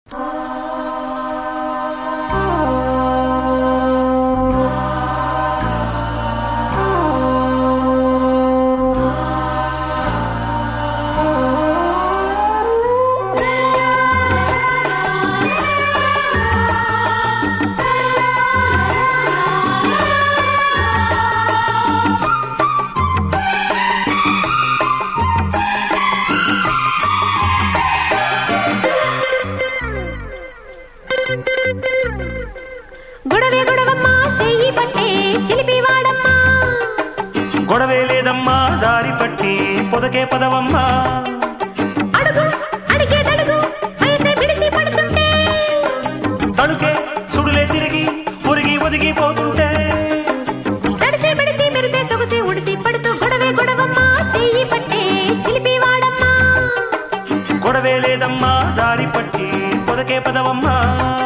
గొడవే లేదమ్మా దారి పట్టి పొదకే పదవమ్మా తడుకే సుడులే తిరిగి ఒరిగి ఒదిగి పోతుంటే గొడవే లేదమ్మా దారి పట్టి పొదకే పదవమ్మా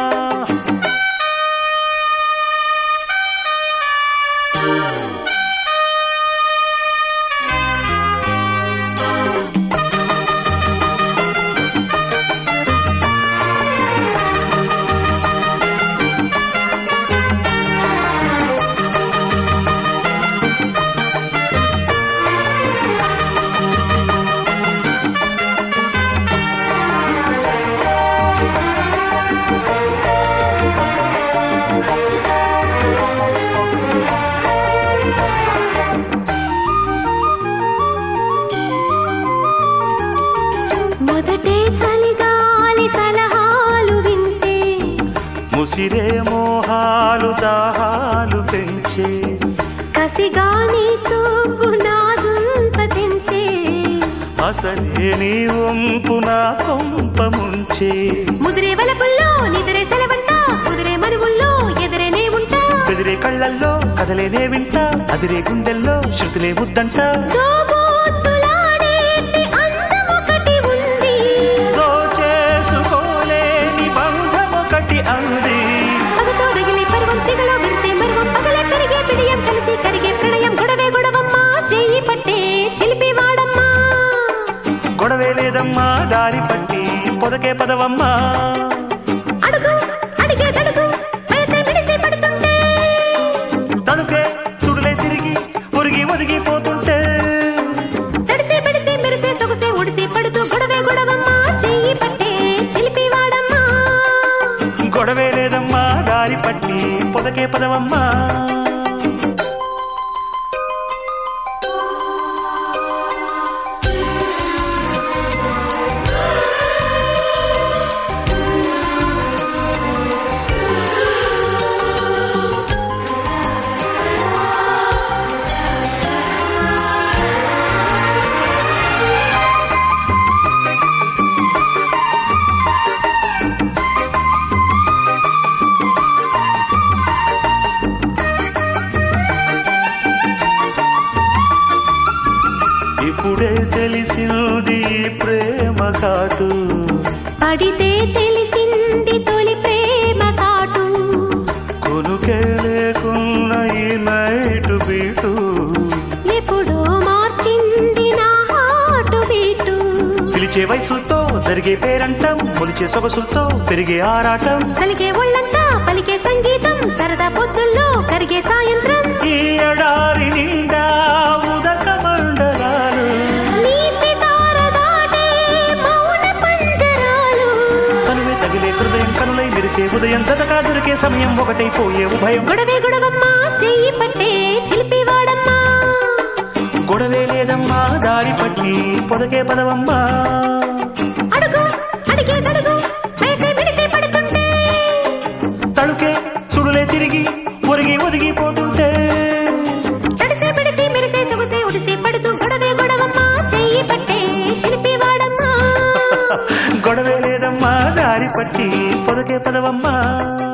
మొదటే చలిగాలి సలహాలు వింటే ముసిరే మోహాలు దాహాలు పెంచే కసిగాని చూపు నాదుంప తెంచే అసలే నీ వంపు నా కొంప ముంచే ముదిరే వలపుల్లో నిదిరే సెలవంట కుదిరే మనువుల్లో ఎదురేనే ఉంటా చెదిరే కళ్ళల్లో కదలేనే వింటా అదిరే గుండెల్లో శృతులే ముద్దంట అంది పగతో రగిలే పర్వం సిగలో విరిసే మర్వం పగలే పెరిగే పిడియం కలిసి కరిగే ప్రణయం గొడవే గొడవమ్మా చెయ్యి పట్టే చిలిపి వాడమ్మా గొడవే లేదమ్మా దారి పట్టి పొదకే పదవమ్మా అడుగు అడిగే తడుగు వేసే విడిసే పడుతుంటే తడుకే సుడులే తిరిగి ఒరిగి ఒదిగి పోతుంటే తడిసే పిడిసే మెరిసే సొగసే ఒడిసే పడుతూ గొడవే గొడవమ్మా చెయ్యి పట్టే చిలిపి వాడమ్మా గొడవే లేదమ్మా దారి పట్టి పొదకే పదవమ్మా ఇప్పుడే తెలిసింది ప్రేమ కాటు పడితే తెలిసింది తొలి ప్రేమ కాటు కొనుకే లేకున్న ఈ నైటు బీటు ఎప్పుడో మార్చింది నా హాటు బీటు పిలిచే వయసుతో జరిగే పేరంటం పొలిచే సొగసులతో పెరిగే ఆరాటం సలిగే ఒళ్ళంతా పలికే సంగీతం సరదా పొద్దుల్లో కరిగే సాయంత్రం ఈ ఎడారి నిండా ఉదక మండలాలు నీ సితార దాటే మౌన పంజరాలు కనువే తగిలే హృదయం కనులై మెరిసే ఉదయం జతగా దొరికే సమయం ఒకటైపోయే ఉభయం గొడవే గొడవమ్మా చెయ్యి పట్టే చిలిపి వాడమ్మా గొడవే లేదమ్మా దారి పట్టి పొదకే పదవమ్మా అడుగు అడిగే తడుగు వేసే విడిసే పడుతుంటే తడుకే సుడులే తిరిగి ఒరిగి ఒదిగి పోతుంటే తడిసే పిడిసి మెరిసే సొగసే ఉడిసి పడుతూ గొడవే గొడవమ్మా చెయ్యి పట్టే చిలిపి వాడమ్మా గొడవే లేదమ్మా దారి పట్టి పొదకే పదవమ్మా